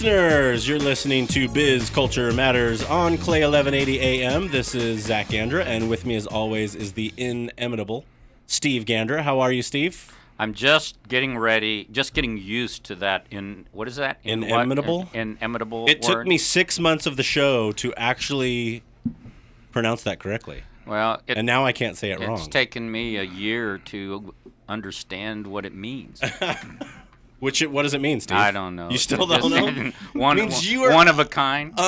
listeners, you're listening to Biz Culture Matters on Clay 1180 AM. This is Zach Gandra, and with me as always is the inimitable Steve Gandra. How are you, Steve? I'm just getting used to that. What is that? Inimitable? Inimitable It took me 6 months of the show to actually pronounce that correctly. Well, and now I can't say it wrong. It's taken me a year to understand what it means. What does it mean, Steve? I don't know. You still don't know? One of a kind.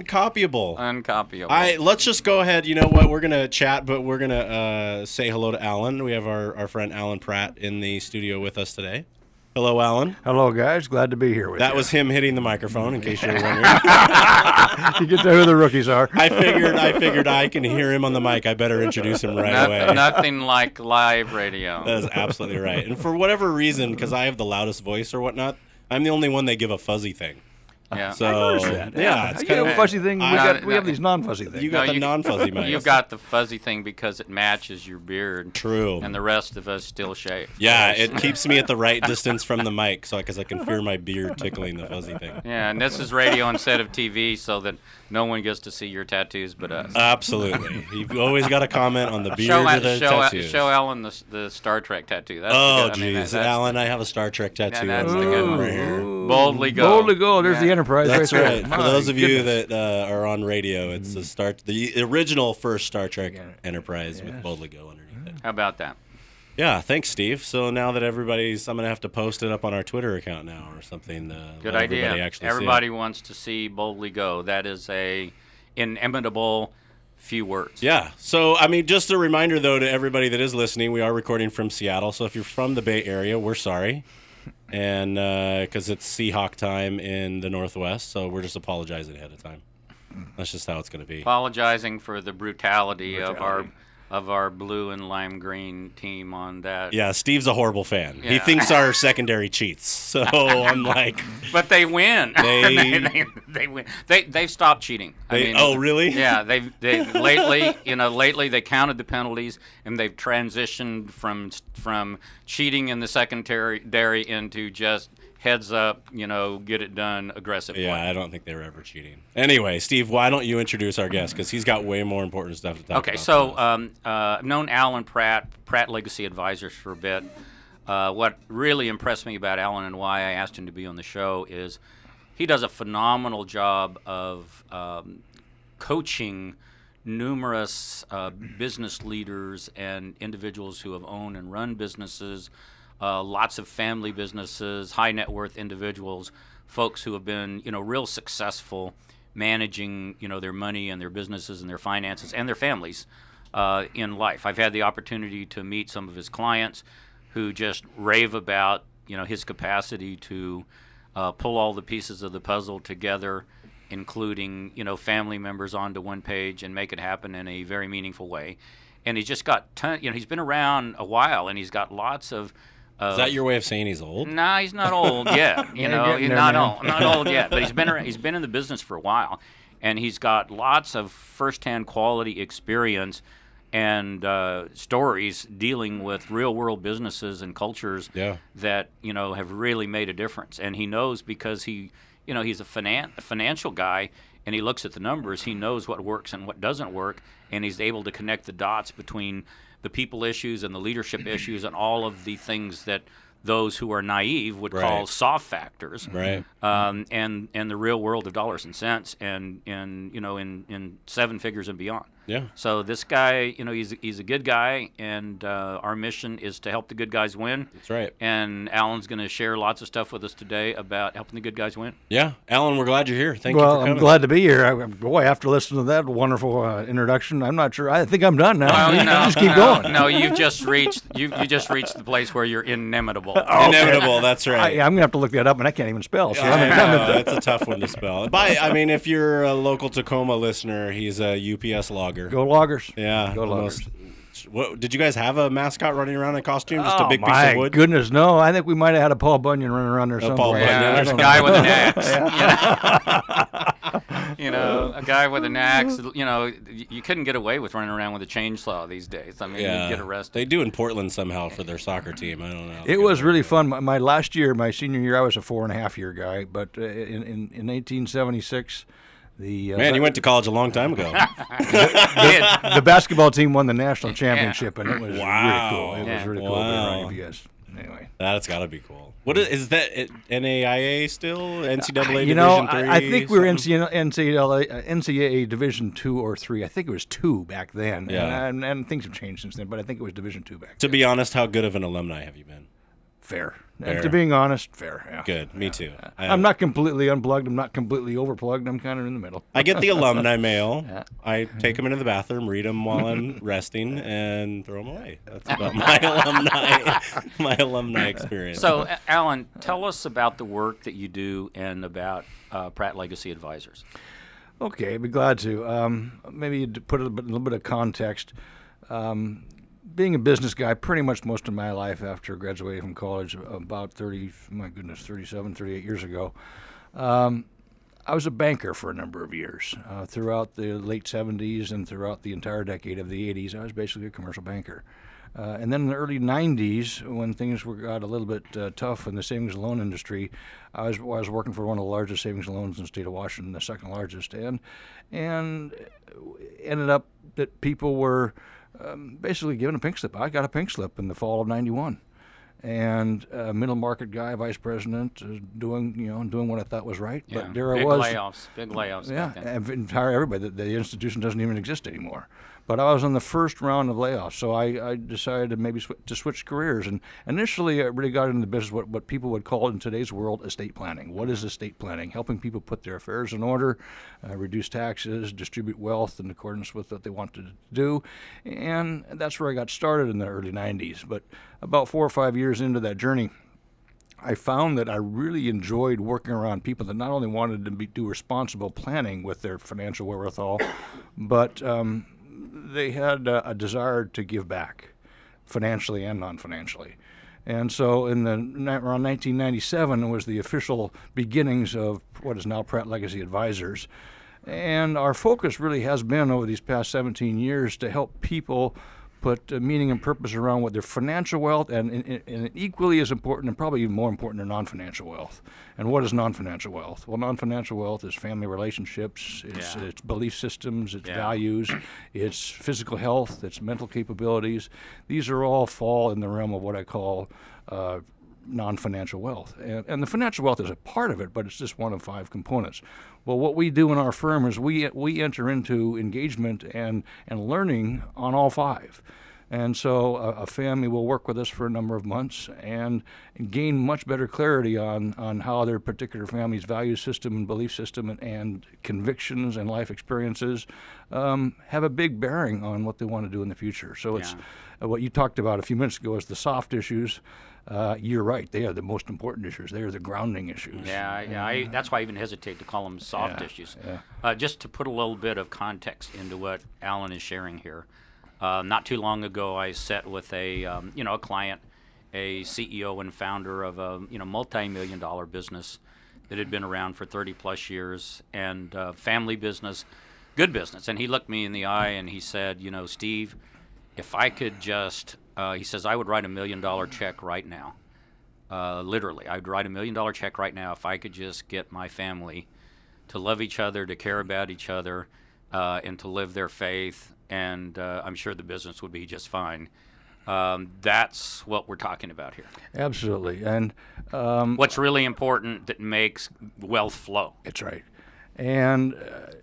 Uncopyable. Let's just go ahead. You know what? We're going to chat, but we're going to say hello to Alan. We have our friend Alan Pratt in the studio with us today. Hello, Alan. Hello, guys. Glad to be here with you. That was him hitting the microphone, in case you were wondering. You can tell who the rookies are. I figured I can hear him on the mic. I better introduce him right away. Nothing like live radio. That is absolutely right. And for whatever reason, because I have the loudest voice or whatnot, I'm the only one they give a fuzzy thing. Yeah. So, I noticed that. Yeah, it's kind of a fuzzy thing. We have these non-fuzzy things. You got the non-fuzzy mic. You've got the fuzzy thing because it matches your beard. True. And the rest of us still shave. Yeah, it keeps me at the right distance from the mic, because I can feel my beard tickling the fuzzy thing. Yeah, and this is radio instead of TV, so that no one gets to see your tattoos but us. Absolutely. You've always got to comment on the beard or the tattoos. Show Alan the Star Trek tattoo. That's jeez. Alan, I have a Star Trek tattoo. That's the good one. Right here. Boldly go. Boldly go. There's the Enterprise. That's right. My For those of you goodness. that are on radio, it's the original first Star Trek Enterprise with Boldly Go underneath it. How about that? Yeah, thanks, Steve. So now that I'm going to have to post it up on our Twitter account now or something. Good idea. Everybody wants to see Boldly Go. That is a inimitable few words. Yeah. So, just a reminder, though, to everybody that is listening, we are recording from Seattle. So if you're from the Bay Area, we're sorry. And because it's Seahawk time in the Northwest, so we're just apologizing ahead of time. That's just how it's going to be. Apologizing for the brutality of our blue and lime green team on that. Yeah, Steve's a horrible fan. Yeah. He thinks our secondary cheats. So I'm like, but they win. They win. They've stopped cheating. Oh, really? Yeah. They lately they counted the penalties and they've transitioned from cheating in the secondary into just heads up, get it done, aggressive play. Yeah, I don't think they were ever cheating. Anyway, Steve, why don't you introduce our guest? Because he's got way more important stuff to talk about. Okay, so I've known Alan Pratt Legacy Advisors for a bit. What really impressed me about Alan and why I asked him to be on the show is he does a phenomenal job of coaching numerous business leaders and individuals who have owned and run businesses, lots of family businesses, high net worth individuals, folks who have been, real successful managing, their money and their businesses and their finances and their families in life. I've had the opportunity to meet some of his clients who just rave about, his capacity to pull all the pieces of the puzzle together, including, family members onto one page and make it happen in a very meaningful way. And he's just got he's been around a while and he's got lots of. Is that your way of saying he's old? Nah, he's not old yet. He's not old yet. But he's been in the business for a while, and he's got lots of firsthand quality experience and stories dealing with real world businesses and cultures that have really made a difference. And he knows because he's a financial guy, and he looks at the numbers. He knows what works and what doesn't work, and he's able to connect the dots between the people issues and the leadership issues and all of the things that those who are naive would call soft factors, right? And the real world of dollars and cents, and in seven figures and beyond. Yeah. So this guy, he's a good guy, and our mission is to help the good guys win. That's right. And Alan's going to share lots of stuff with us today about helping the good guys win. Yeah, Alan, we're glad you're here. Thank you for coming. Well, I'm glad to be here. Boy, after listening to that wonderful introduction, I'm not sure. I think I'm done now. Just keep going. No, you just reached the place where you're inimitable. Inimitable, that's right. I'm gonna have to look that up, and I can't even spell. So that's a tough one to spell. If you're a local Tacoma listener, he's a UPS logger. Go Loggers. Yeah. Go Loggers. What, did you guys have a mascot running around in costume? Just a big piece of wood? My goodness, no. I think we might have had a Paul Bunyan running around there somewhere. Paul Bunyan. There's a guy with an axe. a guy with an axe. You couldn't get away with running around with a chainsaw these days. I mean, you'd get arrested. They do in Portland somehow for their soccer team. I don't know. It was really fun. My last year, my senior year, I was a 4.5-year guy. But in 1876, man, you went to college a long time ago. the basketball team won the national championship, and it was really cool. It was really cool. Wow. Yes. Anyway, that's got to be cool. What is that? NAIA still? NCAA you know, Division 3? I think we were NCAA Division 2 or 3. I think it was 2 back then. Yeah. And things have changed since then, but I think it was Division 2 back then. To be honest, how good of an alumni have you been? Fair. And to being honest, fair. Yeah. Good. Me too. I'm not completely unplugged. I'm not completely overplugged. I'm kind of in the middle. I get the alumni mail. I take them into the bathroom, read them while I'm resting, and throw them away. That's about my alumni experience. So, Alan, tell us about the work that you do and about Pratt Legacy Advisors. Okay, I'd be glad to. Maybe to put a little bit of context. Being a business guy pretty much most of my life after graduating from college about 37, 38 years ago, I was a banker for a number of years. Throughout the late 70s and throughout the entire decade of the 80s, I was basically a commercial banker. And then in the early 90s, when things got a little bit tough in the savings and loan industry, I was working for one of the largest savings and loans in the state of Washington, the second largest, and ended up that people were basically given a pink slip. I got a pink slip in the fall of '91, and middle market guy, vice president, doing what I thought was right. Yeah. But there I was. Big layoffs. Yeah, back then. entire everybody. The institution doesn't even exist anymore. But I was on the first round of layoffs, so I decided to maybe switch careers. And initially, I really got into the business, what people would call in today's world estate planning. What is estate planning? Helping people put their affairs in order, reduce taxes, distribute wealth in accordance with what they wanted to do. And that's where I got started in the early 90s. But about 4 or 5 years into that journey, I found that I really enjoyed working around people that not only wanted to do responsible planning with their financial wherewithal, but they had a desire to give back, financially and non-financially. And so around 1997 was the official beginnings of what is now Pratt Legacy Advisors. And our focus really has been over these past 17 years to help people put meaning and purpose around what their financial wealth and equally as important and probably even more important, their non-financial wealth. And what is non-financial wealth? Well, non-financial wealth is family relationships, it's belief systems, it's values, it's physical health, it's mental capabilities. These are all fall in the realm of what I call non-financial wealth. And the financial wealth is a part of it, but it's just one of 5 components. Well, what we do in our firm is we enter into engagement and learning on all 5. And so a family will work with us for a number of months and gain much better clarity on how their particular family's value system and belief system and convictions and life experiences have a big bearing on what they want to do in the future. So it's what you talked about a few minutes ago is the soft issues. You're right. They are the most important issues. They are the grounding issues. That's why I even hesitate to call them soft issues. Just to put a little bit of context into what Alan is sharing here. Not too long ago, I sat with a client, a CEO and founder of a multi-million-dollar business that had been around for 30-plus years, and family business, good business. And he looked me in the eye and he said, Steve, if I could just, he says, I would write $1 million check right now. Literally, I would write $1 million check right now if I could just get my family to love each other, to care about each other, and to live their faith. And I'm sure the business would be just fine. That's what we're talking about here. Absolutely. And what's really important that makes wealth flow. That's right. And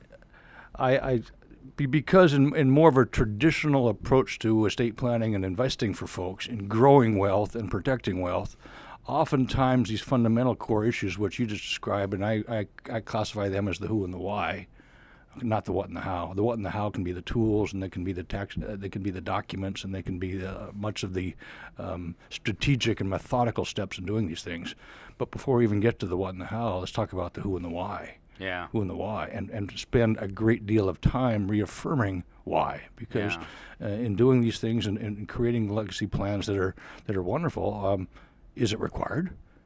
because in more of a traditional approach to estate planning and investing for folks in growing wealth and protecting wealth, oftentimes these fundamental core issues, which you just described, and I classify them as the who and the why, not the what and the how. The what and the how can be the tools, and they can be the they can be the documents, and they can be much of the strategic and methodical steps in doing these things. But before we even get to the what and the how, let's talk about the who and the why. Yeah. Who and the why, and spend a great deal of time reaffirming why, because in doing these things and creating legacy plans that are wonderful, is it required?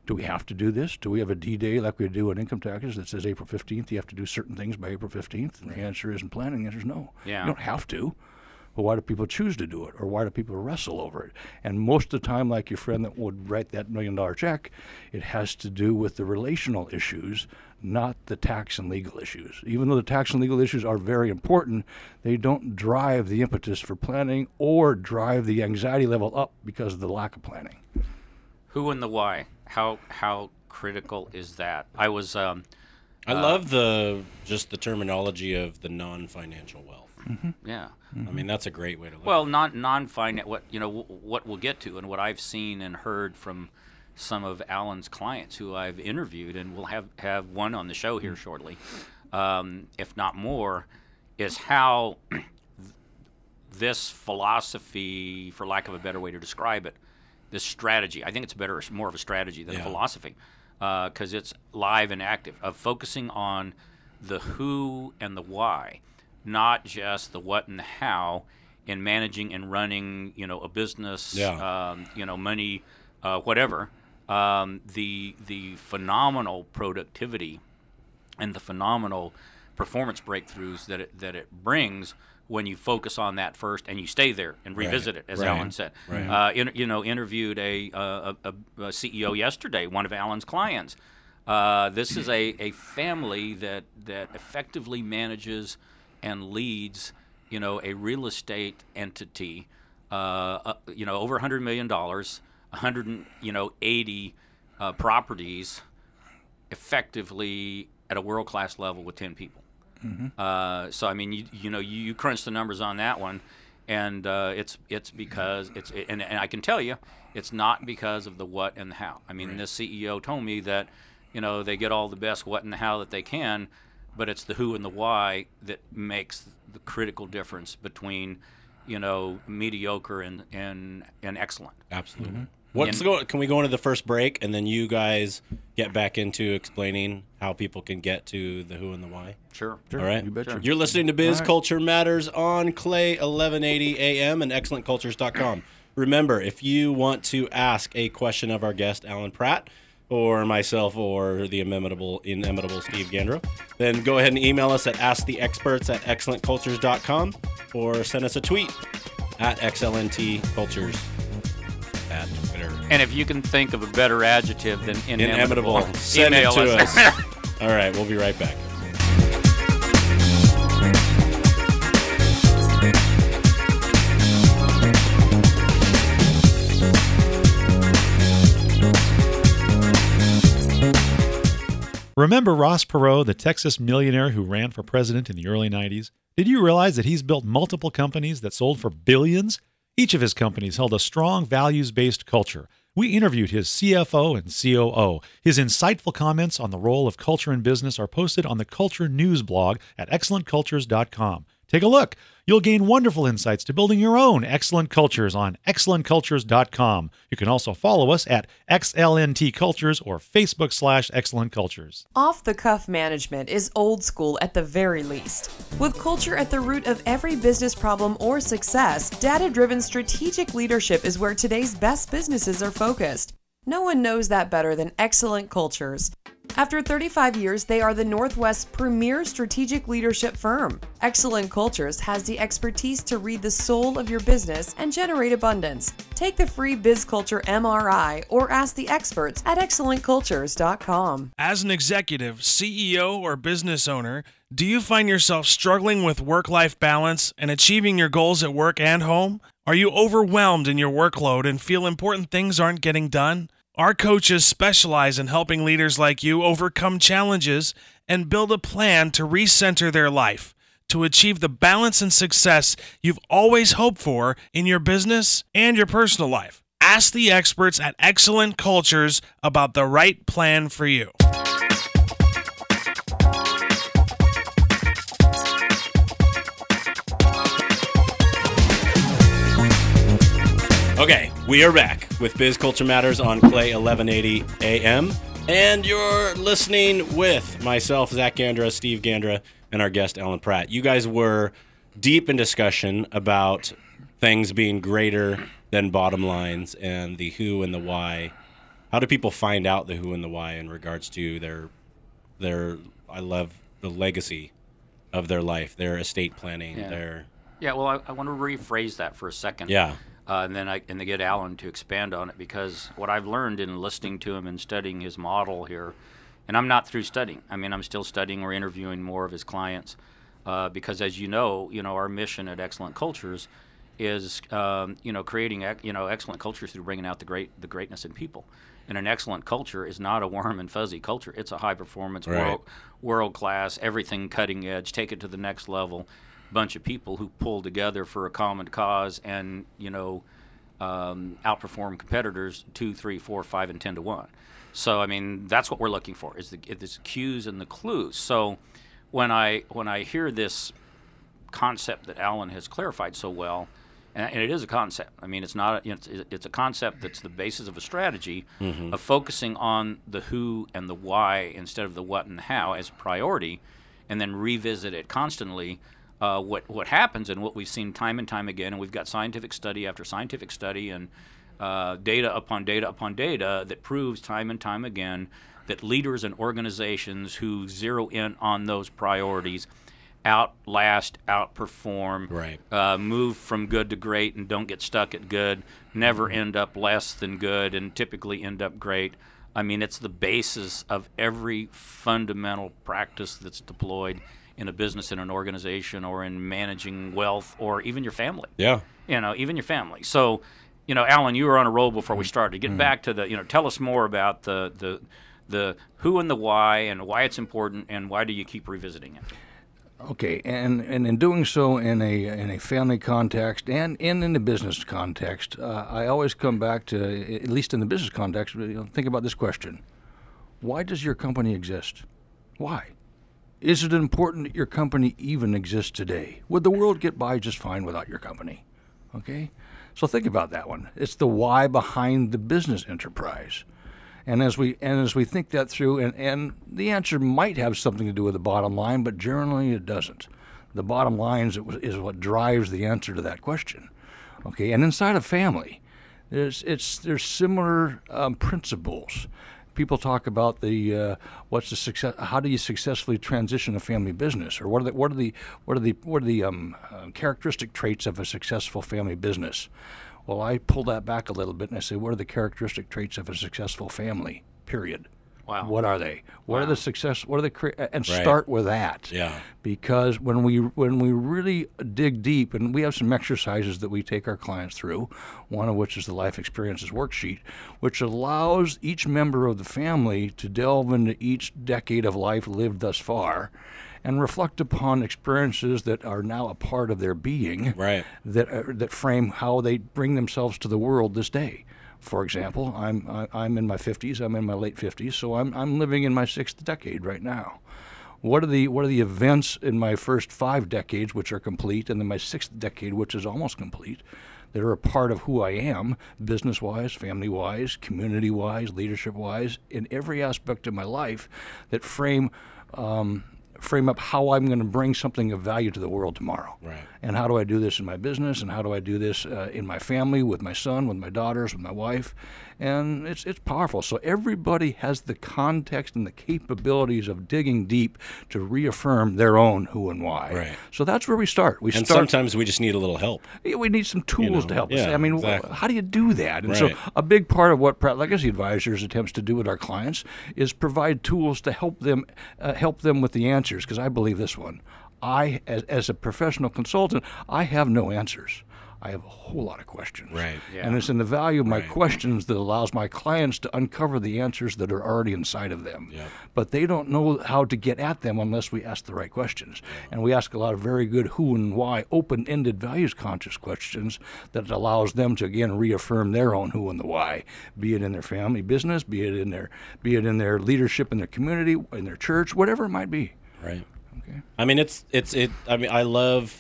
Do we have to do this? Do we have a D-Day like we do on income taxes that says April 15th? You have to do certain things by April 15th? And the answer isn't planning. The answer is no. Yeah. You don't have to. But why do people choose to do it? Or why do people wrestle over it? And most of the time, like your friend that would write that $1 million check, it has to do with the relational issues, not the tax and legal issues. Even though the tax and legal issues are very important, they don't drive the impetus for planning or drive the anxiety level up because of the lack of planning. Who and the why? How critical is that? I love the terminology of the non-financial wealth. Yeah. I mean, that's a great way to look. Well, non-finance. What we'll get to, and what I've seen and heard from some of Alan's clients who I've interviewed, and we'll have one on the show here shortly, if not more, is how this philosophy, for lack of a better way to describe it, this strategy. I think it's more of a strategy than a philosophy, because it's live and active, of focusing on the who and the why, not just the what and the how in managing and running, a business, money, whatever. The phenomenal productivity and the phenomenal performance breakthroughs that it brings when you focus on that first and you stay there and revisit it, as Alan said. Right. Interviewed a CEO yesterday, one of Alan's clients. This is a family that effectively manages and leads, a real estate entity, over $100 million, 180 properties, effectively at a world-class level with 10 people. So I mean, you crunch the numbers on that one, and it's because and I can tell you, it's not because of the what and the how. I mean, this CEO told me that, they get all the best what and the how that they can, but it's the who and the why that makes the critical difference between, mediocre and excellent. Absolutely. Can we go into the first break, and then you guys get back into explaining how people can get to the who and the why? Sure. All right. You betcha. You're listening to Biz Culture Matters on Clay 1180 AM and excellentcultures.com. Remember, if you want to ask a question of our guest, Alan Pratt, or myself, or the inimitable Steve Gandro, then go ahead and email us at asktheexperts@excellentcultures.com, or send us a tweet at XLNTcultures at Twitter. And if you can think of a better adjective than Inimitable, send it to us. All right, we'll be right back. Remember Ross Perot, the Texas millionaire who ran for president in the early 90s? Did you realize that he's built multiple companies that sold for billions? Each of his companies held a strong values-based culture. We interviewed his CFO and COO. His insightful comments on the role of culture in business are posted on the Culture News blog at excellentcultures.com. Take a look. You'll gain wonderful insights to building your own excellent cultures on excellentcultures.com. You can also follow us at XLNT Cultures or Facebook/Excellent Cultures. Off-the-cuff management is old school at the very least. With culture at the root of every business problem or success, data-driven strategic leadership is where today's best businesses are focused. No one knows that better than Excellent Cultures. After 35 years, they are the Northwest's premier strategic leadership firm. Excellent Cultures has the expertise to read the soul of your business and generate abundance. Take the free Biz Culture MRI or ask the experts at excellentcultures.com. As an executive, CEO, or business owner, do you find yourself struggling with work-life balance and achieving your goals at work and home? Are you overwhelmed in your workload and feel important things aren't getting done? Our coaches specialize in helping leaders like you overcome challenges and build a plan to recenter their life, to achieve the balance and success you've always hoped for in your business and your personal life. Ask the experts at Excellent Cultures about the right plan for you. Okay, we are back with Biz Culture Matters on Clay 1180 AM, and you're listening with myself, Zach Gandra, Steve Gandra, and our guest, Alan Pratt. You guys were deep in discussion about things being greater than bottom lines and the who and the why how do people find out the who and the why in regards to their I love the legacy of their life, their estate planning, their Yeah, well, I want to rephrase that for a second. yeah. And then to get Alan to expand on it, because what I've learned in listening to him and studying his model here, and I'm not through studying. I mean, I'm still studying or interviewing more of his clients, because as you know, our mission at Excellent Cultures is creating excellent cultures through bringing out the greatness in people. And an excellent culture is not a warm and fuzzy culture. It's a high performance, world class, everything cutting edge, take it to the next level bunch of people who pull together for a common cause and outperform competitors 2, 3, 4, 5, and 10 to 1. So I mean that's what we're looking for is the cues and the clues. So when I hear this concept that Alan has clarified so well, and it is a concept. I mean, it's not. It's a concept that's the basis of a strategy of focusing on the who and the why instead of the what and how as priority, and then revisit it constantly. What happens and what we've seen time and time again, and we've got scientific study after scientific study and data upon data upon data that proves time and time again that leaders and organizations who zero in on those priorities outlast, outperform, move from good to great and don't get stuck at good, never end up less than good and typically end up great. I mean, it's the basis of every fundamental practice that's deployed in a business, in an organization, or in managing wealth, or even your family. Yeah. Even your family. So, Alan, you were on a roll before we started. Get back to tell us more about the who and the why, and why it's important, and why do you keep revisiting it? Okay, and in doing so in a family context and in the business context, I always come back to, at least in the business context, think about this question: why does your company exist? Why? Is it important that your company even exists today? Would the world get by just fine without your company? Okay, so think about that one. It's the why behind the business enterprise. And as we think that through, and the answer might have something to do with the bottom line, but generally it doesn't. The bottom line is what drives the answer to that question. Okay, and inside of family, there's similar principles. People talk about what's the success? How do you successfully transition a family business, or what are the characteristic traits of a successful family business? Well, I pull that back a little bit and I say, what are the characteristic traits of a successful family? Period. Wow. What are they? What are the success? What are the and Right. start with that. Yeah. Because when we really dig deep, and we have some exercises that we take our clients through, one of which is the Life Experiences Worksheet, which allows each member of the family to delve into each decade of life lived thus far, and reflect upon experiences that are now a part of their being, Right. that frame how they bring themselves to the world this day. For example, I'm in my 50s. I'm in my late 50s, so I'm living in my 6th decade right now. What are the events in my first 5 decades which are complete, and then my 6th decade which is almost complete, that are a part of who I am, business-wise, family-wise, community-wise, leadership-wise, in every aspect of my life, that frame up how I'm going to bring something of value to the world tomorrow. Right. And how do I do this in my business, and how do I do this in my family, with my son, with my daughters, with my wife. And it's powerful. So everybody has the context and the capabilities of digging deep to reaffirm their own who and why. Right. So that's where we start. And sometimes we just need a little help. We need some tools to help us. yeah, I mean, exactly. how do you do that? And Right. so a big part of what Pratt Legacy Advisors attempts to do with our clients is provide tools to help them with the answers, because I believe this one. As a professional consultant, I have no answers. I have a whole lot of questions. Right. Yeah. And it's in the value of my Right. questions that allows my clients to uncover the answers that are already inside of them. Yeah. But they don't know how to get at them unless we ask the right questions. And we ask a lot of very good who and why, open-ended, values-conscious questions that allows them to, again, reaffirm their own who and the why, be it in their family business, be it in their leadership in their community, in their church, whatever it might be. Right. Okay. I mean, I mean, I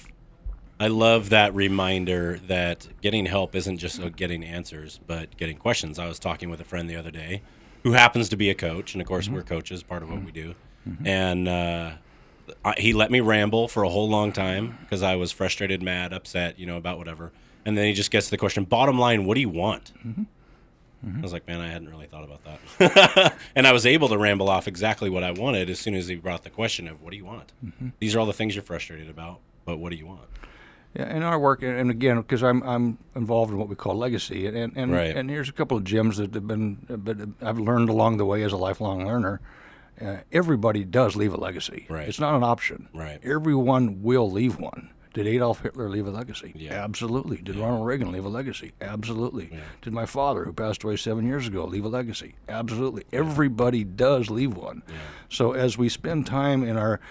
love that reminder that getting help isn't just getting answers, but getting questions. I was talking with a friend the other day who happens to be a coach, and of course we're coaches, part of what we do. And he let me ramble for a whole long time because I was frustrated, mad, upset, about whatever. And then he just gets to the question, bottom line, what do you want? I was like, man, I hadn't really thought about that. And I was able to ramble off exactly what I wanted as soon as he brought the question of, what do you want? These are all the things you're frustrated about, but what do you want? Yeah, in our work, and again, because I'm involved in what we call legacy, and Right. and here's a couple of gems that have been I've learned along the way as a lifelong learner. Everybody does leave a legacy. Right. It's not an option. Right. Everyone will leave one. Did Adolf Hitler leave a legacy? Yeah. Absolutely. Did Ronald Reagan leave a legacy? Absolutely. Yeah. Did my father, who passed away 7 years ago, leave a legacy? Absolutely. Everybody does leave one. Yeah. So as we spend time in our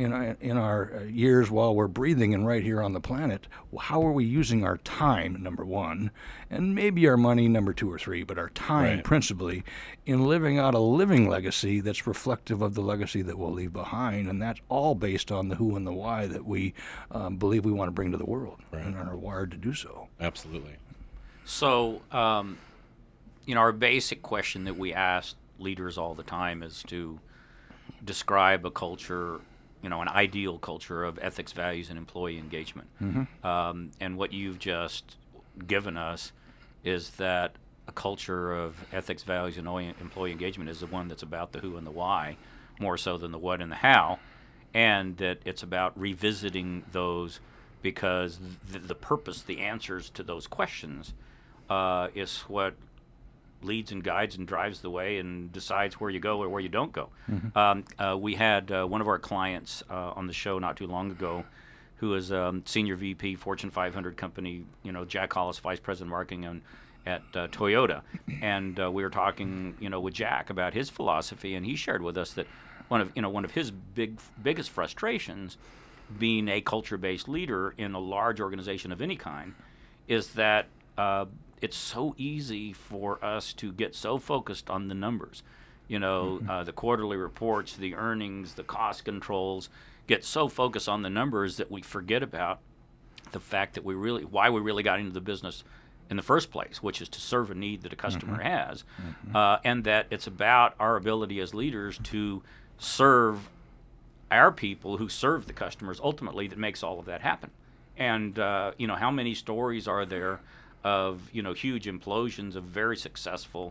years while we're breathing and right here on the planet, how are we using our time, number one, and maybe our money, number 2 or 3, but our time Right. principally, in living out a living legacy that's reflective of the legacy that we'll leave behind, and that's all based on the who and the why that we believe we want to bring to the world, Right. and are wired to do so. Absolutely. So, our basic question that we ask leaders all the time is to describe a culture, an ideal culture of ethics, values, and employee engagement. And what you've just given us is that a culture of ethics, values, and employee engagement is the one that's about the who and the why, more so than the what and the how, and that it's about revisiting those because the purpose, the answers to those questions is what leads and guides and drives the way and decides where you go or where you don't go. We had one of our clients on the show not too long ago who is Senior VP, Fortune 500 company, Jack Hollis, Vice President Marketing at Toyota. And we were talking, with Jack about his philosophy, and he shared with us that one of his biggest frustrations being a culture-based leader in a large organization of any kind is that it's so easy for us to get so focused on the numbers. The quarterly reports, the earnings, the cost controls, get so focused on the numbers that we forget about the fact that why we really got into the business in the first place, which is to serve a need that a customer has, and that it's about our ability as leaders to serve our people who serve the customers ultimately that makes all of that happen. And how many stories are there of huge implosions of very successful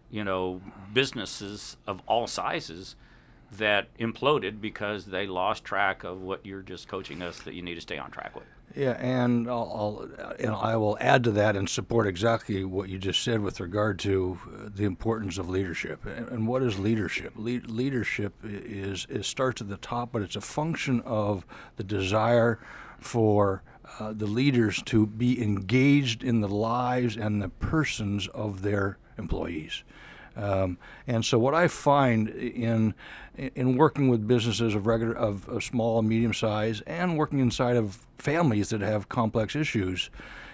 businesses of all sizes that imploded because they lost track of what you're just coaching us that you need to stay on track with. Yeah, and I will add to that and support exactly what you just said with regard to the importance of leadership. And what is leadership? Leadership starts at the top, but it's a function of the desire for the leaders to be engaged in the lives and the persons of their employees. And so what I find in working with businesses of small and medium size and working inside of families that have complex issues,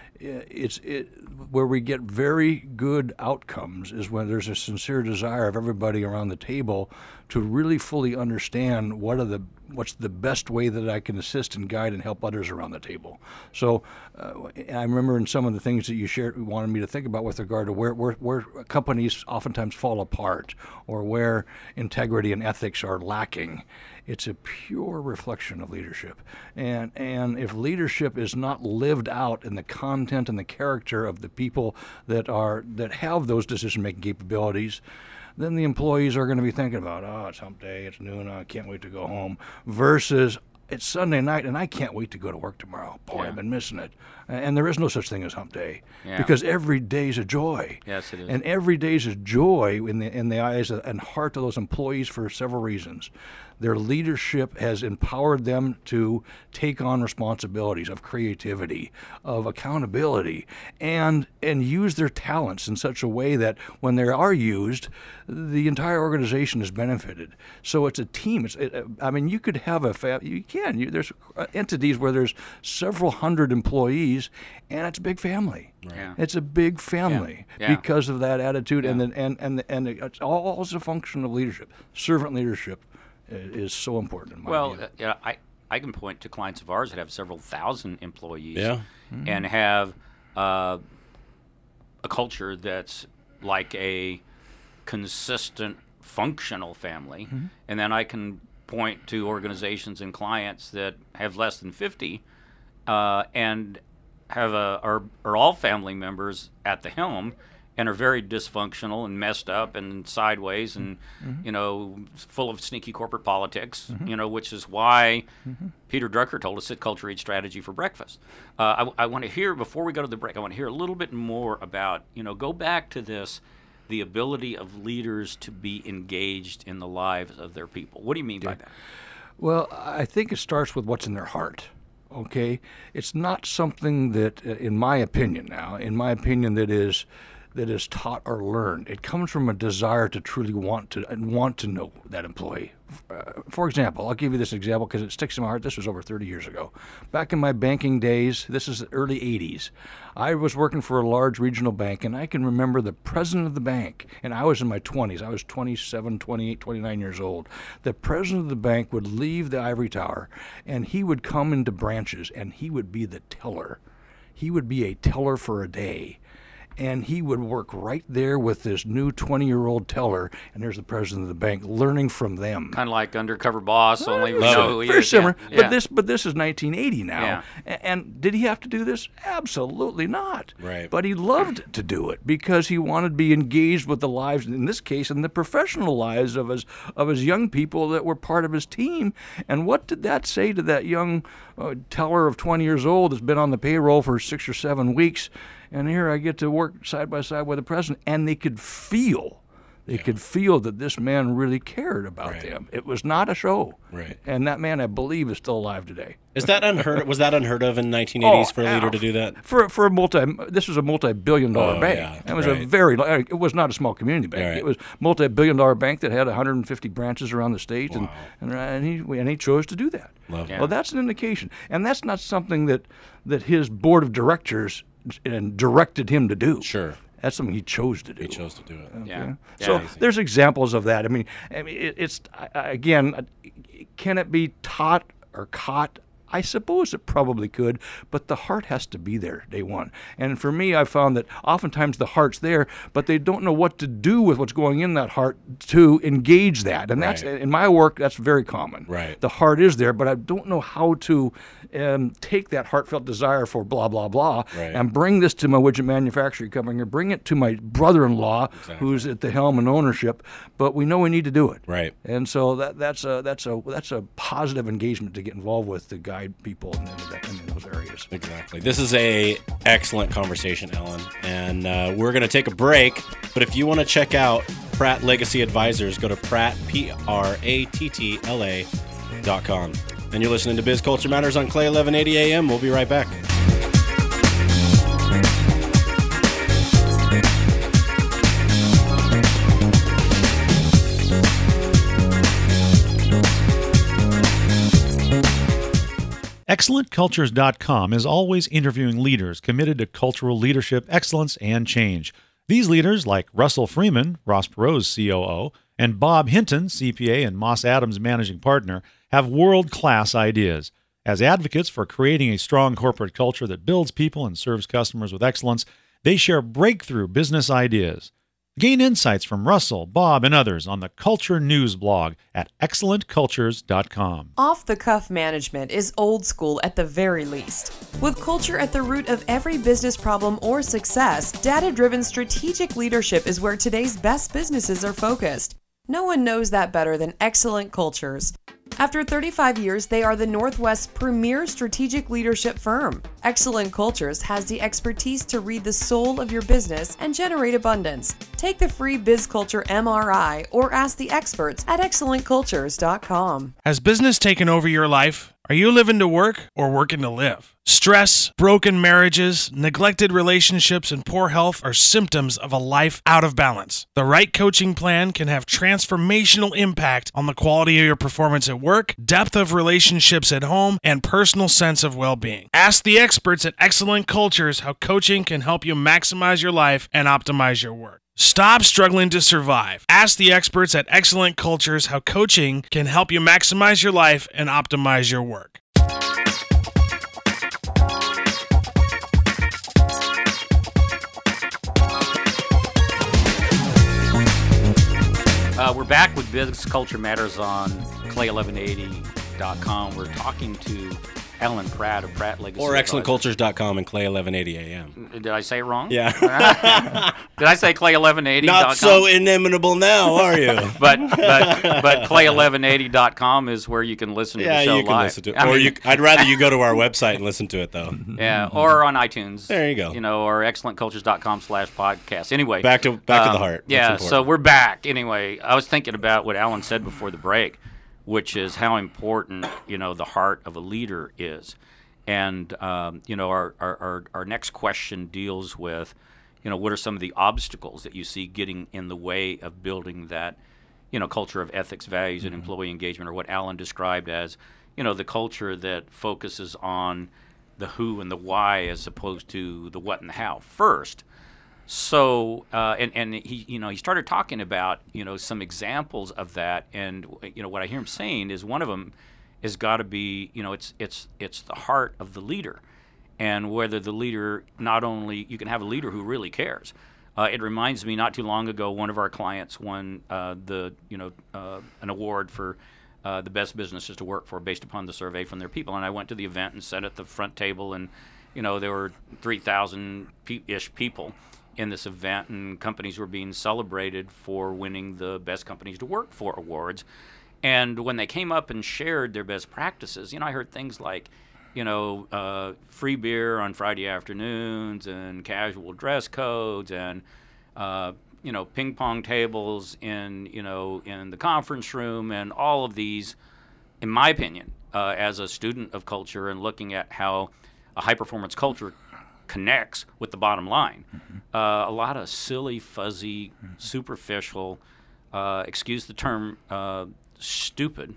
where we get very good outcomes is when there's a sincere desire of everybody around the table to really fully understand what's the best way that I can assist and guide and help others around the table. So I remember in some of the things that you wanted me to think about with regard to where companies oftentimes fall apart or where integrity and ethics are lacking. It's a pure reflection of leadership. And if leadership is not lived out in the content and the character of the people that have those decision-making capabilities, then the employees are going to be thinking about, it's hump day, it's noon, I can't wait to go home, versus it's Sunday night and I can't wait to go to work tomorrow. Boy, Yeah. I've been missing it. And there is no such thing as hump day, Yeah. because every day's a joy. Yes, it is. And every day's a joy in the eyes and heart of those employees for several reasons. Their leadership has empowered them to take on responsibilities of creativity, of accountability, and use their talents in such a way that when they are used, the entire organization is benefited. So it's a team. You could have there's entities where there's several hundred employees, and it's a big family. Yeah. It's a big family Yeah. because of that attitude, Yeah. and it's all as a function of leadership. Servant leadership is so important in my view. I can point to clients of ours that have several thousand employees Yeah. and have a culture that's like a consistent, functional family. And then I can point to organizations and clients that have less than 50 and are all family members at the helm, and are very dysfunctional and messed up and sideways and, full of sneaky corporate politics, which is why Peter Drucker told us that culture eats strategy for breakfast. I want to hear, before we go to the break, I want to hear a little bit more about, go back to this, the ability of leaders to be engaged in the lives of their people. What do you mean by that? Well, I think it starts with what's in their heart. Okay, it's not something that, in my opinion, that is taught or learned. It comes from a desire to truly want to know that employee. For example, I'll give you this example because it sticks in my heart. This was over 30 years ago. Back in my banking days, this is the early 80s, I was working for a large regional bank, and I can remember the president of the bank, and I was in my 20s. I was 27, 28, 29 years old. The president of the bank would leave the ivory tower, and he would come into branches, and he would be the teller. He would be a teller for a day. And he would work right there with this new 20-year-old teller, and there's the president of the bank, learning from them. Kind of like Undercover Boss, only we know who he is. Very similar, Yeah. but this is 1980 now. Yeah. And did he have to do this? Absolutely not. Right. But he loved to do it because he wanted to be engaged with the lives, in this case, in the professional lives of his young people that were part of his team. And what did that say to that young teller of 20 years old that's been on the payroll for 6 or 7 weeks? And here I get to work side by side with the president, and they could feel that this man really cared about them. It was not a show. Right. And that man, I believe, is still alive today. Was that unheard of in 1980s for a leader to do that? This was a multi-billion-dollar bank. Yeah, It was right. it was not a small community bank. Right. It was a multi-billion-dollar bank that had 150 branches around the state, and he chose to do that. Love it. Well, that's an indication, and that's not something that his board of directors directed him to do. Sure. That's something he chose to do. He chose to do it. Yeah. So there's examples of that. I mean, it's again, can it be taught or caught? I suppose it probably could, but the heart has to be there day one. And for me, I found that oftentimes the heart's there, but they don't know what to do with what's going in that heart to engage that. And that's, in my work, that's very common. Right. The heart is there, but I don't know how to take that heartfelt desire for blah, blah, blah, and bring this to my widget manufacturing company or bring it to my brother-in-law who's at the helm and ownership, but we know we need to do it. Right. And so that's a positive engagement to get involved with to guide people in those areas. Exactly. This is a excellent conversation, Alan, and we're going to take a break. But if you want to check out Pratt Legacy Advisors, go to prattla.com. And you're listening to Biz Culture Matters on Clay 1180 AM. We'll be right back. ExcellentCultures.com is always interviewing leaders committed to cultural leadership, excellence, and change. These leaders, like Russell Freeman, Ross Perot's COO, and Bob Hinton, CPA and Moss Adams managing partner, have world-class ideas. As advocates for creating a strong corporate culture that builds people and serves customers with excellence, they share breakthrough business ideas. Gain insights from Russell, Bob, and others on the Culture News blog at ExcellentCultures.com. Off-the-cuff management is old school at the very least. With culture at the root of every business problem or success, data-driven strategic leadership is where today's best businesses are focused. No one knows that better than Excellent Cultures. After 35 years, they are the Northwest's premier strategic leadership firm. Excellent Cultures has the expertise to read the soul of your business and generate abundance. Take the free BizCulture MRI or ask the experts at ExcellentCultures.com. Has business taken over your life? Are you living to work or working to live? Stress, broken marriages, neglected relationships, and poor health are symptoms of a life out of balance. The right coaching plan can have transformational impact on the quality of your performance at work, depth of relationships at home, and personal sense of well-being. Ask the experts at Excellent Cultures how coaching can help you maximize your life and optimize your work. Stop struggling to survive. Ask the experts at Excellent Cultures how coaching can help you maximize your life and optimize your work. We're back with Biz Culture Matters on Clay1180.com. We're talking to Alan Pratt of Pratt Legacy Or Advisors. excellentcultures.com and Clay 1180 AM. Did I say it wrong? Yeah. Did I say Clay1180.com? Not so inimitable now, are you? But Clay1180.com is where you can listen to the show you can live. listen to it. I'd rather you go to our website and listen to it, though. Yeah, or on iTunes. There you go. Or excellentcultures.com/podcast. Anyway, Back to the heart. Yeah, That's so important. we're back. Anyway, I was thinking about what Alan said before the break, which is how important the heart of a leader is, and our next question deals with what are some of the obstacles that you see getting in the way of building that culture of ethics, values, and employee engagement, or what Alan described as the culture that focuses on the who and the why as opposed to the what and the how first. So and he started talking about some examples of that, and what I hear him saying is one of them has got to be it's the heart of the leader, and whether the leader, not only you can have a leader who really cares. It reminds me, not too long ago, one of our clients won an award for the best businesses to work for based upon the survey from their people, and I went to the event and sat at the front table, and there were 3,000-ish people in this event, and companies were being celebrated for winning the Best Companies to Work For awards. And when they came up and shared their best practices, I heard things like, free beer on Friday afternoons and casual dress codes and, ping pong tables in the conference room, and all of these, in my opinion, as a student of culture and looking at how a high-performance culture connects with the bottom line. A lot of silly, fuzzy, superficial, excuse the term, stupid,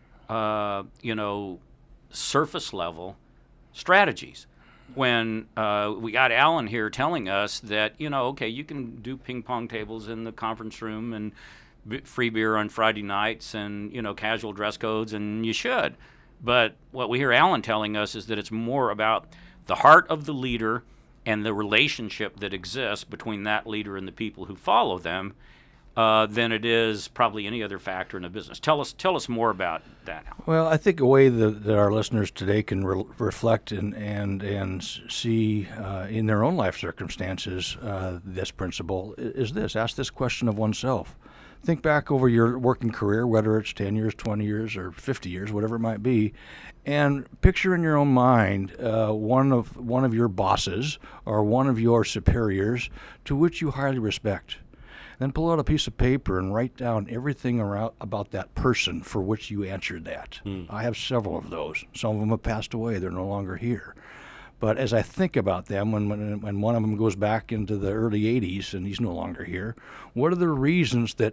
surface level strategies. When we got Alan here telling us that, okay, you can do ping pong tables in the conference room and free beer on Friday nights and, casual dress codes, and you should. But what we hear Alan telling us is that it's more about the heart of the leader and the relationship that exists between that leader and the people who follow them than it is probably any other factor in a business. Tell us more about that. Well, I think a way that our listeners today can reflect and see in their own life circumstances this principle is this. Ask this question of oneself. Think back over your working career, whether it's 10 years, 20 years, or 50 years, whatever it might be, and picture in your own mind one of your bosses or one of your superiors to which you highly respect. Then pull out a piece of paper and write down everything about that person for which you answered that. I have several of those. Some of them have passed away. They're no longer here. But as I think about them, when one of them goes back into the early 80s and he's no longer here, what are the reasons that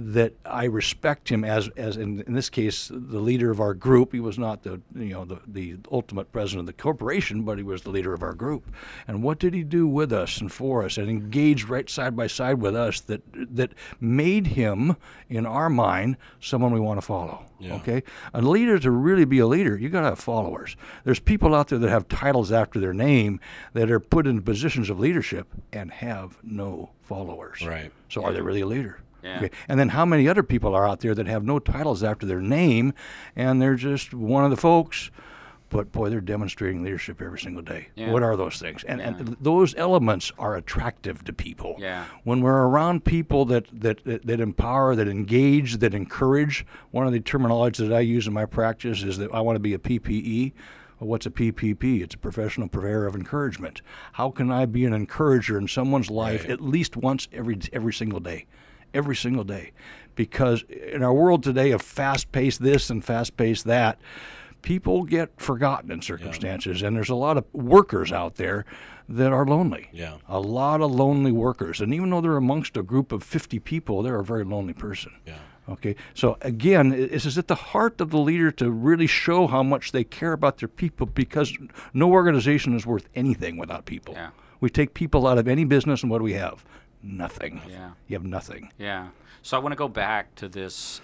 I respect him as in this case, the leader of our group? He was not the ultimate president of the corporation, but he was the leader of our group. And what did he do with us and for us and engaged right side by side with us that made him, in our mind, someone we want to follow? Yeah. Okay? A leader, to really be a leader, you got to have followers. There's people out there that have titles after their name that are put in positions of leadership and have no followers. Right. So are they really a leader? Yeah. Okay. And then how many other people are out there that have no titles after their name and they're just one of the folks, but boy, they're demonstrating leadership every single day. Yeah. What are those things? And those elements are attractive to people. Yeah. When we're around people that empower, that engage, that encourage, one of the terminologies that I use in my practice is that I want to be a PPE. Well, what's a PPP? It's a professional purveyor of encouragement. How can I be an encourager in someone's life at least once every single day? Every single day. Because in our world today of fast-paced this and fast-paced that, people get forgotten in circumstances, and there's a lot of workers out there that are lonely. Yeah. A lot of lonely workers. And even though they're amongst a group of 50 people, they're a very lonely person. Yeah. Okay, so again, it's at the heart of the leader to really show how much they care about their people, because no organization is worth anything without people. Yeah. We take people out of any business, and what do we have? Nothing. Yeah. You have nothing. Yeah. So I want to go back to this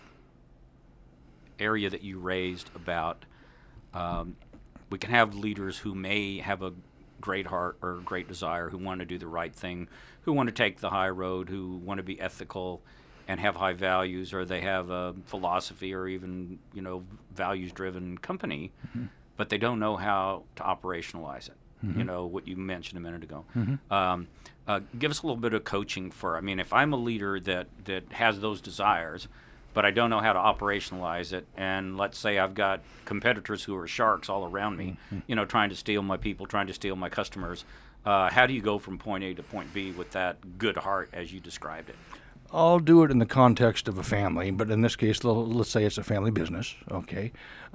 area that you raised about we can have leaders who may have a great heart or great desire, who want to do the right thing, who want to take the high road, who want to be ethical and have high values, or they have a philosophy or even values-driven company. but they don't know how to operationalize it. You know, what you mentioned a minute ago. Give us a little bit of coaching I mean, if I'm a leader that has those desires, but I don't know how to operationalize it, and let's say I've got competitors who are sharks all around me, you know, trying to steal my people, trying to steal my customers, how do you go from point A to point B with that good heart as you described it? I'll do it in the context of a family, but in this case, let's say it's a family business, okay?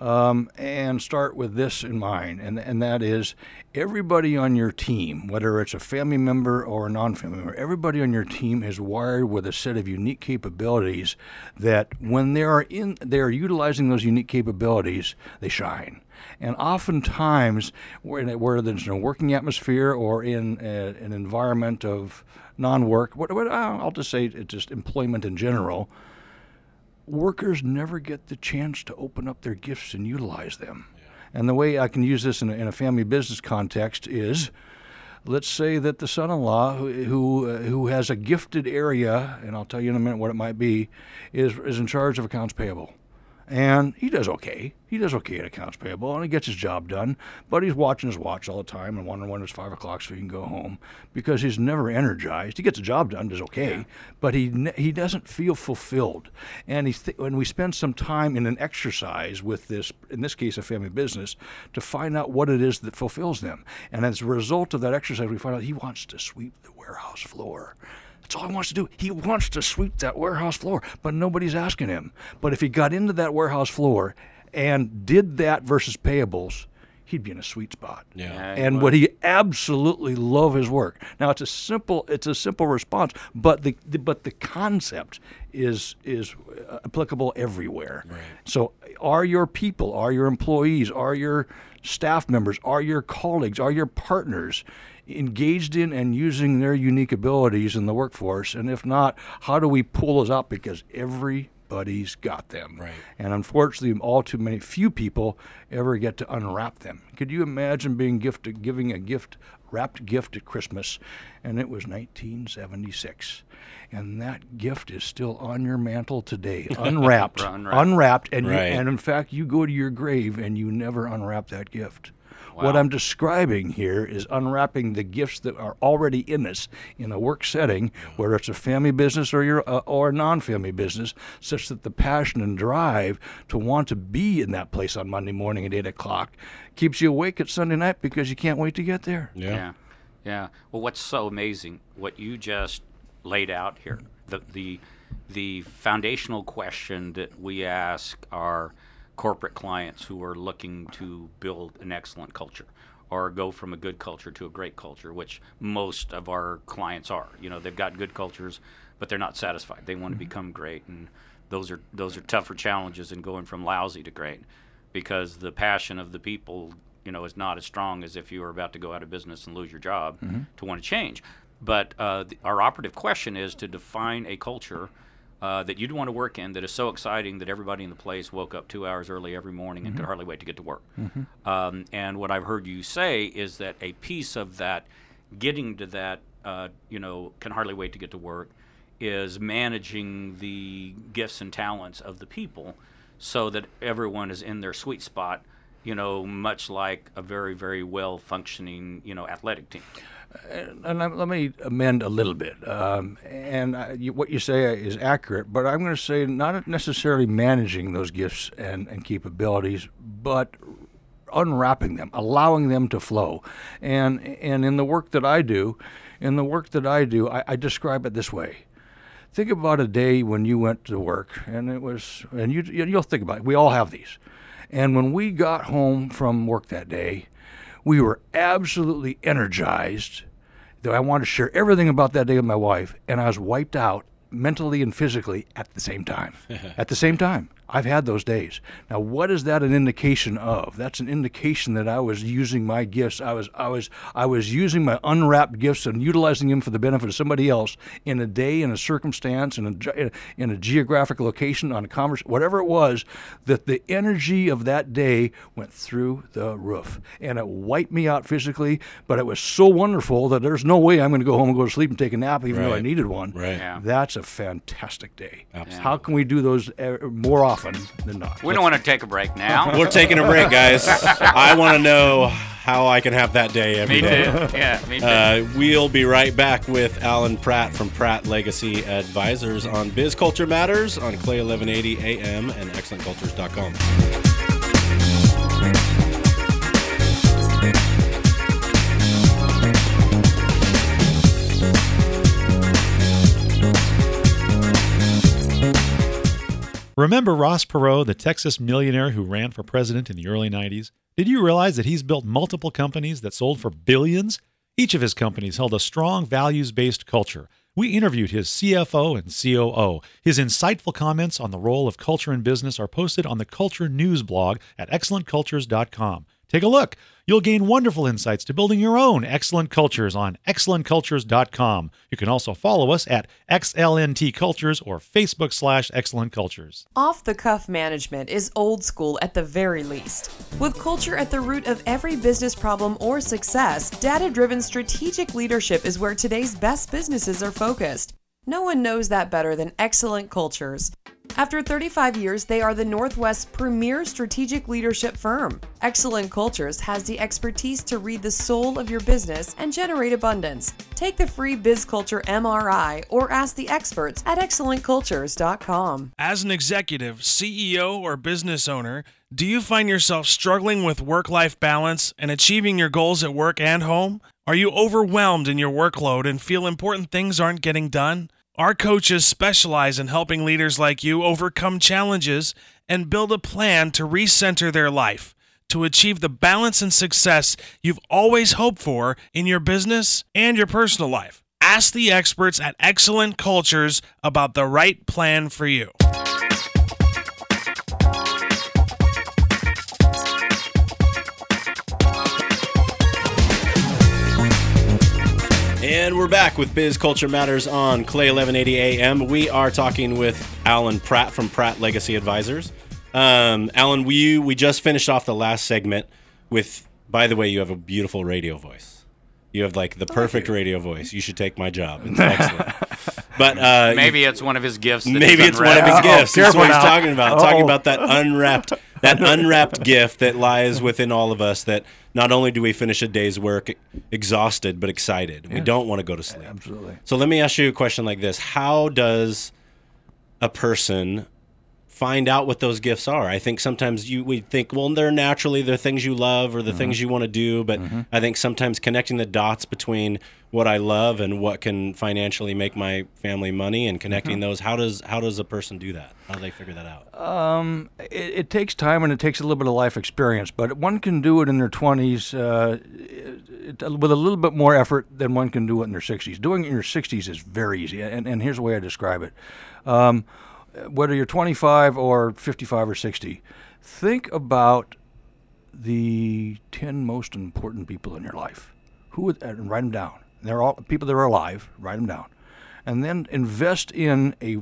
And start with this in mind, and that is everybody on your team, whether it's a family member or a non-family member, everybody on your team is wired with a set of unique capabilities that when they are utilizing those unique capabilities, they shine. And oftentimes, whether it's in a working atmosphere or in an environment of non-work, I'll just say it's just employment in general, workers never get the chance to open up their gifts and utilize them. Yeah. And the way I can use this in a family business context is, let's say that the son-in-law who has a gifted area, and I'll tell you in a minute what it might be, is in charge of accounts payable. And he does okay. He does okay at accounts payable, and he gets his job done. But he's watching his watch all the time and wondering when it's 5 o'clock so he can go home because he's never energized. He gets the job done, does okay, but he doesn't feel fulfilled. And when we spend some time in an exercise with this, in this case, a family business, to find out what it is that fulfills them. And as a result of that exercise, we find out he wants to sweep the warehouse floor. That's all he wants to do. He wants to sweep that warehouse floor, but nobody's asking him. But if he got into that warehouse floor and did that versus payables, he'd be in a sweet spot. Yeah. And would he absolutely love his work? Now it's a simple response, but the concept is applicable everywhere. Right. So are your people, are your employees, are your staff members, are your colleagues, are your partners engaged in and using their unique abilities in the workforce? And if not, how do we pull those out? Because everybody's got them. Right. And unfortunately, few people ever get to unwrap them. Could you imagine giving a wrapped gift at Christmas, and it was 1976, and that gift is still on your mantle today, unwrapped, and Right. and in fact, you go to your grave and you never unwrap that gift. Wow. What I'm describing here is unwrapping the gifts that are already in us in a work setting, whether it's a family business or a non-family business, such that the passion and drive to want to be in that place on Monday morning at 8 o'clock keeps you awake at Sunday night because you can't wait to get there. Yeah. Yeah. Well, what's so amazing, what you just laid out here, the foundational question that we ask our corporate clients who are looking to build an excellent culture or go from a good culture to a great culture, which most of our clients are. You know, they've got good cultures, but they're not satisfied. They want to become great, and those are tougher challenges than going from lousy to great, because the passion of the people, you know, is not as strong as if you were about to go out of business and lose your job to want to change. But our operative question is to define a culture that you'd want to work in that is so exciting that everybody in the place woke up 2 hours early every morning and could hardly wait to get to work. And what I've heard you say is that a piece of that, getting to that, can hardly wait to get to work, is managing the gifts and talents of the people so that everyone is in their sweet spot, you know, much like a very, very well-functioning, athletic team. And let me amend a little bit. What you say is accurate, but I'm going to say not necessarily managing those gifts and capabilities, but unwrapping them, allowing them to flow. And in the work that I do, I describe it this way. Think about a day when you went to work, and you'll think about it. We all have these. And when we got home from work that day, we were absolutely energized. That I wanted to share everything about that day with my wife, and I was wiped out mentally and physically at the same time. At the same time. I've had those days. Now, what is that an indication of? That's an indication that I was using my gifts. I was using my unwrapped gifts and utilizing them for the benefit of somebody else in a day, in a circumstance, in a geographic location, on a conversation, whatever it was, that the energy of that day went through the roof. And it wiped me out physically, but it was so wonderful that there's no way I'm going to go home and go to sleep and take a nap even though I needed one. Right. Yeah. That's a fantastic day. Absolutely. How can we do those more often? often than not. We don't want to take a break now. We're taking a break, guys. I want to know how I can have that day every Me day. too. Yeah, me too. We'll be right back with Alan Pratt from Pratt Legacy Advisors on Biz Culture Matters on Clay 1180 AM and excellentcultures.com. Remember Ross Perot, the Texas millionaire who ran for president in the early 90s? Did you realize that he's built multiple companies that sold for billions? Each of his companies held a strong values-based culture. We interviewed his CFO and COO. His insightful comments on the role of culture in business are posted on the Culture News blog at excellentcultures.com. Take a look. You'll gain wonderful insights to building your own excellent cultures on excellentcultures.com. You can also follow us at XLNT Cultures or Facebook/Excellent Cultures. Off-the-cuff management is old school at the very least. With culture at the root of every business problem or success, data-driven strategic leadership is where today's best businesses are focused. No one knows that better than Excellent Cultures. After 35 years, they are the Northwest's premier strategic leadership firm. Excellent Cultures has the expertise to read the soul of your business and generate abundance. Take the free Biz Culture MRI or ask the experts at excellentcultures.com. As an executive, CEO, or business owner, do you find yourself struggling with work-life balance and achieving your goals at work and home? Are you overwhelmed in your workload and feel important things aren't getting done? Our coaches specialize in helping leaders like you overcome challenges and build a plan to recenter their life, to achieve the balance and success you've always hoped for in your business and your personal life. Ask the experts at Excellent Cultures about the right plan for you. And we're back with Biz Culture Matters on Clay 1180 AM. We are talking with Alan Pratt from Pratt Legacy Advisors. Alan, we just finished off the last segment with, by the way, you have a beautiful radio voice. You have like the perfect radio voice. You should take my job. It's excellent. But maybe it's one of his gifts. Maybe it's one of his gifts. That's what he's talking about. Uh-oh. Talking about that unwrapped gift that lies within all of us, that not only do we finish a day's work exhausted but excited. We don't want to go to sleep. Absolutely. So let me ask you a question like this. How does a person find out what those gifts are? I think sometimes we think, well, they're things you love or the things you want to do, but I think sometimes connecting the dots between what I love and what can financially make my family money and connecting those, how does a person do that? How do they figure that out? It takes time and it takes a little bit of life experience, but one can do it in their 20s with a little bit more effort than one can do it in their 60s. Doing it in your 60s is very easy, and here's the way I describe it. Whether you're 25 or 55 or 60, think about the 10 most important people in your life. And write them down. They're all people that are alive. Write them down, and then invest in a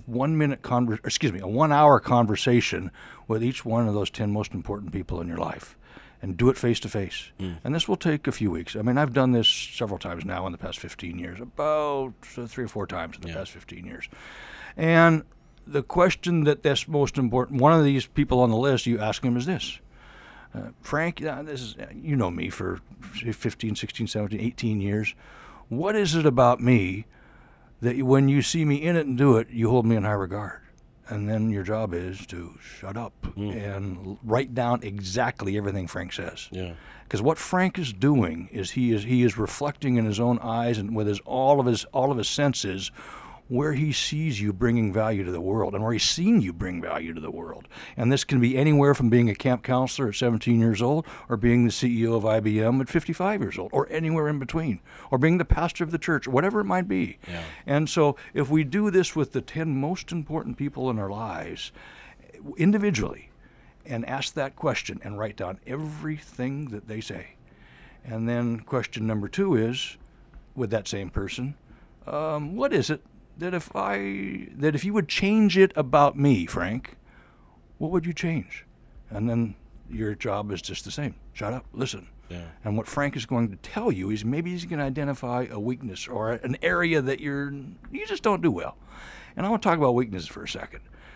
1 hour conversation with each one of those 10 most important people in your life, and do it face to face. And this will take a few weeks. I mean, I've done this several times now in the past 15 years, about 3 or 4 times in the past 15 years, and the question that's most important, one of these people on the list, you ask him is this. Frank, this is, you know me for 15, 16, 17, 18 years. What is it about me that when you see me in it and do it, you hold me in high regard? And then your job is to shut up and write down exactly everything Frank says. Yeah. Because what Frank is doing is he is reflecting in his own eyes and with all of his senses where he sees you bringing value to the world and where he's seen you bring value to the world. And this can be anywhere from being a camp counselor at 17 years old or being the CEO of IBM at 55 years old or anywhere in between or being the pastor of the church, whatever it might be. Yeah. And so if we do this with the 10 most important people in our lives individually and ask that question and write down everything that they say. And then question number 2 is, with that same person, what is it that if you would change it about me, Frank, what would you change? And then your job is just the same. Shut up, listen. Yeah. And what Frank is going to tell you is maybe he's going to identify a weakness or an area that you just don't do well. And I want to talk about weaknesses for a second.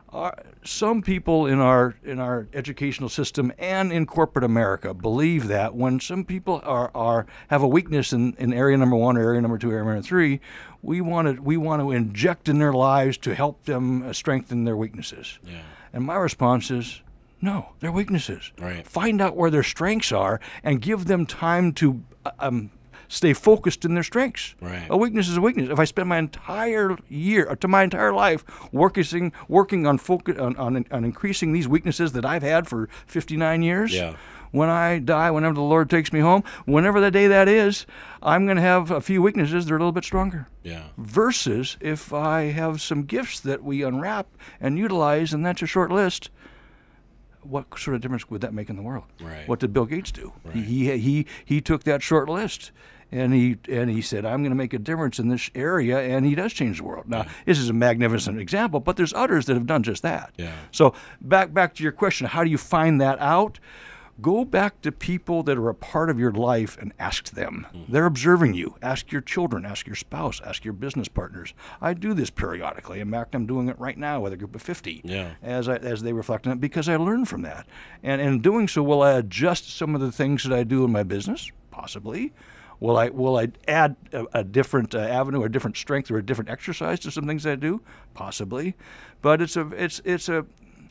Some people in our educational system and in corporate America believe that when some people have a weakness in area number 1 or area number 2 or area number 3, we want to inject in their lives to help them strengthen their weaknesses. Yeah. And my response is, no, they're weaknesses. Right. Find out where their strengths are and give them time to stay focused in their strengths. Right. A weakness is a weakness. If I spend my entire life working on increasing these weaknesses that I've had for 59 years, Yeah. when I die, whenever the Lord takes me home, whenever the day that is, I'm going to have a few weaknesses that are a little bit stronger. Yeah. Versus if I have some gifts that we unwrap and utilize, and that's a short list, what sort of difference would that make in the world? Right. What did Bill Gates do? Right. He took that short list and he said, I'm going to make a difference in this area, and he does change the world. Now, this is a magnificent example, but there's others that have done just that. Yeah. So back to your question, how do you find that out? Go back to people that are a part of your life and ask them. Mm-hmm. They're observing you. Ask your children, ask your spouse, ask your business partners. I do this periodically. In fact, I'm doing it right now with a group of 50 as they reflect on it, because I learn from that. And in doing so, will I adjust some of the things that I do in my business? Possibly. Will I add a different avenue or a different strength or a different exercise to some things I do? Possibly. But it's a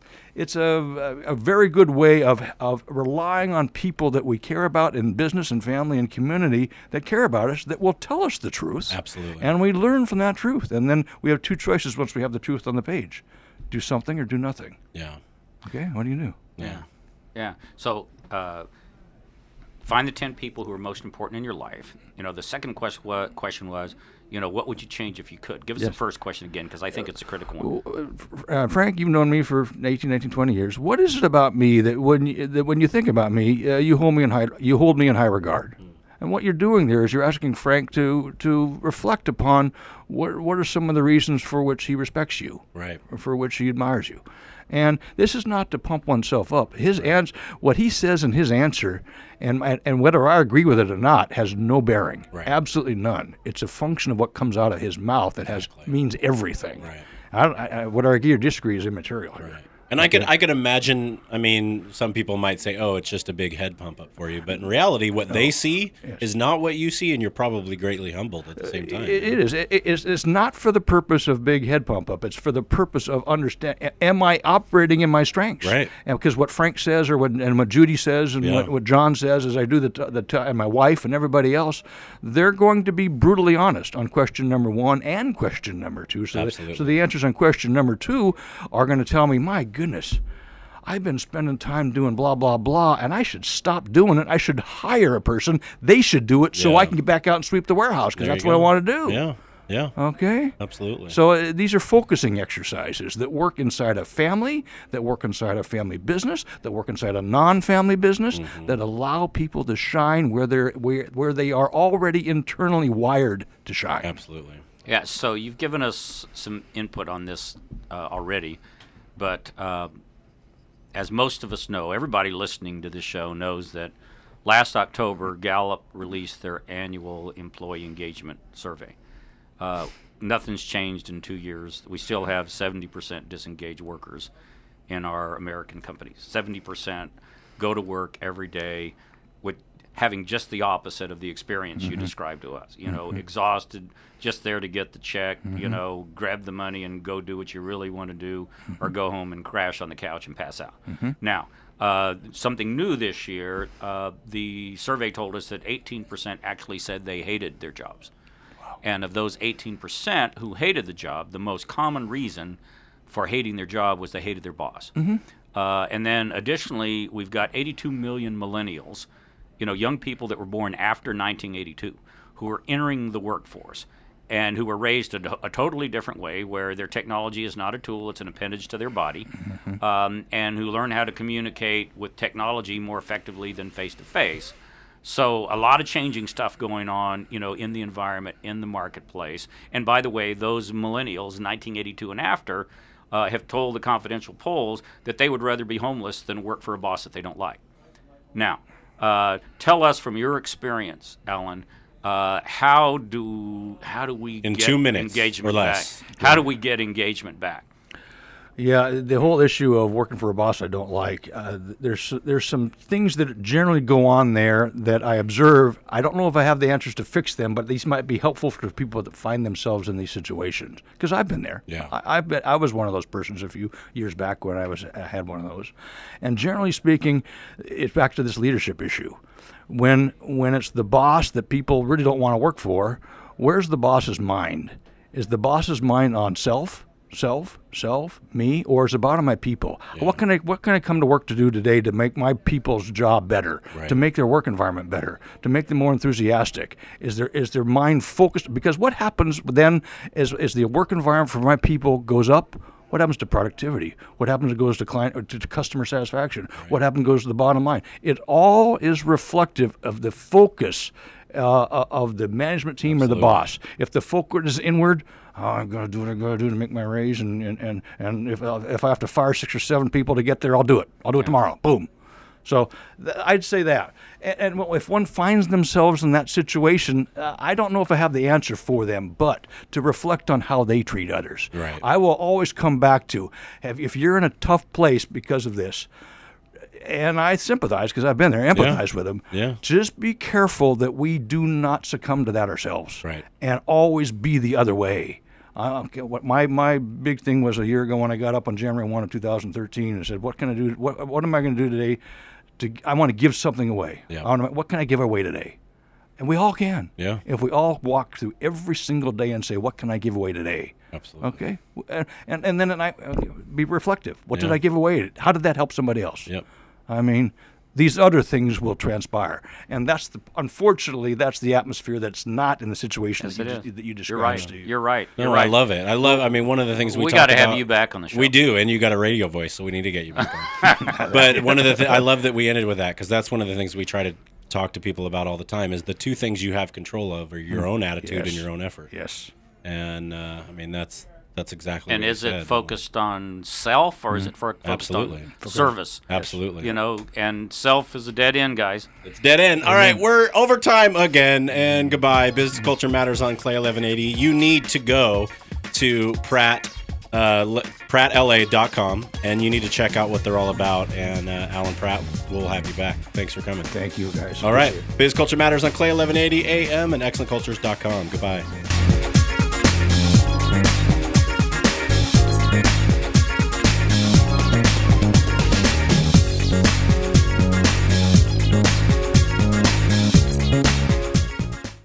very good way of relying on people that we care about in business and family and community that care about us, that will tell us the truth. Absolutely. And we learn from that truth. And then we have two choices once we have the truth on the page. Do something or do nothing. Yeah. Okay, what do you do? Yeah. Yeah. So find the 10 people who are most important in your life. The second question was, what would you change if you could? Give us the first question again, because I think it's a critical one. Frank, you've known me for 18, 19, 20 years. What is it about me that when you think about me, you hold me in high regard? And what you're doing there is you're asking Frank to reflect upon what are some of the reasons for which he respects you, Right. or for which he admires you. And this is not to pump oneself up. What he says in his answer, and whether I agree with it or not, has no bearing. Right. Absolutely none. It's a function of what comes out of his mouth that means everything. Right. Whether I agree or disagree is immaterial. Right. And I could imagine, some people might say, oh, it's just a big head pump up for you. But in reality, what they see is not what you see, and you're probably greatly humbled at the same time. It is. It's not for the purpose of big head pump up. It's for the purpose of understand. Am I operating in my strengths? Right. And because what Frank says, or what Judy says, and what John says, as I do and my wife and everybody else, they're going to be brutally honest on question number 1 and question number 2. So the answers on question number 2 are going to tell me, my goodness, I've been spending time doing blah, blah, blah, and I should stop doing it. I should hire a person. They should do it so I can get back out and sweep the warehouse, because that's what I want to do. Yeah, yeah. Okay? Absolutely. So these are focusing exercises that work inside a family, that work inside a family business, that work inside a non-family business, that allow people to shine where they are already internally wired to shine. Absolutely. Yeah, so you've given us some input on this already. But as most of us know, everybody listening to this show knows that last October, Gallup released their annual employee engagement survey. Nothing's changed in 2 years. We still have 70% disengaged workers in our American companies. 70% go to work every day with having just the opposite of the experience you described to us. Exhausted, just there to get the check, grab the money and go do what you really want to do, or go home and crash on the couch and pass out. Now, something new this year, the survey told us that 18% actually said they hated their jobs. Wow. And of those 18% who hated the job, the most common reason for hating their job was they hated their boss. And then additionally, we've got 82 million millennials, young people that were born after 1982, who are entering the workforce and who were raised a totally different way, where their technology is not a tool, it's an appendage to their body, and who learn how to communicate with technology more effectively than face-to-face. So a lot of changing stuff going on, in the environment, in the marketplace. And by the way, those millennials, 1982 and after, have told the confidential polls that they would rather be homeless than work for a boss that they don't like. Now, tell us from your experience, Alan, how do we in get 2 minutes engagement or less? back? How do we get engagement back? Yeah, the whole issue of working for a boss I don't like. There's some things that generally go on there that I observe. I don't know if I have the answers to fix them, but these might be helpful for people that find themselves in these situations. Because I've been there. Yeah. I was one of those persons a few years back when I had one of those. And generally speaking, it's back to this leadership issue. When it's the boss that people really don't want to work for, where's the boss's mind? Is the boss's mind on self, me, or is it about my people? Yeah. What can I come to work to do today to make my people's job better, Right. to make their work environment better, to make them more enthusiastic? Is their mind focused? Because what happens then is the work environment for my people goes up. What happens to productivity? What happens goes to to customer satisfaction? Right. What happens goes to the bottom line? It all is reflective of the focus of the management team Absolutely. or the boss. If the focus is inward, I'm going to do what I got to do to make my raise, and if I have to fire 6 or 7 people to get there, I'll do it. I'll do it tomorrow. Boom. So I'd say that. And if one finds themselves in that situation, I don't know if I have the answer for them, but to reflect on how they treat others. Right. I will always come back to, if you're in a tough place because of this, and I sympathize because I've been there, empathize with them. Yeah. Just be careful that we do not succumb to that ourselves. Right. And always be the other way. What my big thing was a year ago when I got up on January 1 of 2013 and said, what can I do? What am I going to do today? I want to give something away. Yeah. What can I give away today? And we all can. Yeah. If we all walk through every single day and say, what can I give away today? Absolutely. Okay. And then I be reflective. What did Yeah. I give away? How did that help somebody else? Yep. I mean, these other things will transpire, and unfortunately that's the atmosphere that's not in the situation that you described. You're right. Steve. You're right. No, You're right. I love it. I mean, one of the things we got talk to have about- you back on the show. We do, and you got a radio voice, so we need to get you back on. But one of the I love that we ended with that, because that's one of the things we try to talk to people about all the time, is the two things you have control of are your own attitude and Yes. your own effort. Yes. And I mean, that's exactly And what you is it said. focused on self, or is it focused Absolutely. on service? Absolutely. You know, and self is a dead end, guys. It's dead end. All right, we're over time again, and goodbye. Business Culture Matters on Clay 1180. You need to go to prattla.com, and you need to check out what they're all about, and Alan Pratt will have you back. Thanks for coming. Thank you, guys. All right, Appreciate it. Business Culture Matters on Clay 1180 AM and excellentcultures.com. Goodbye.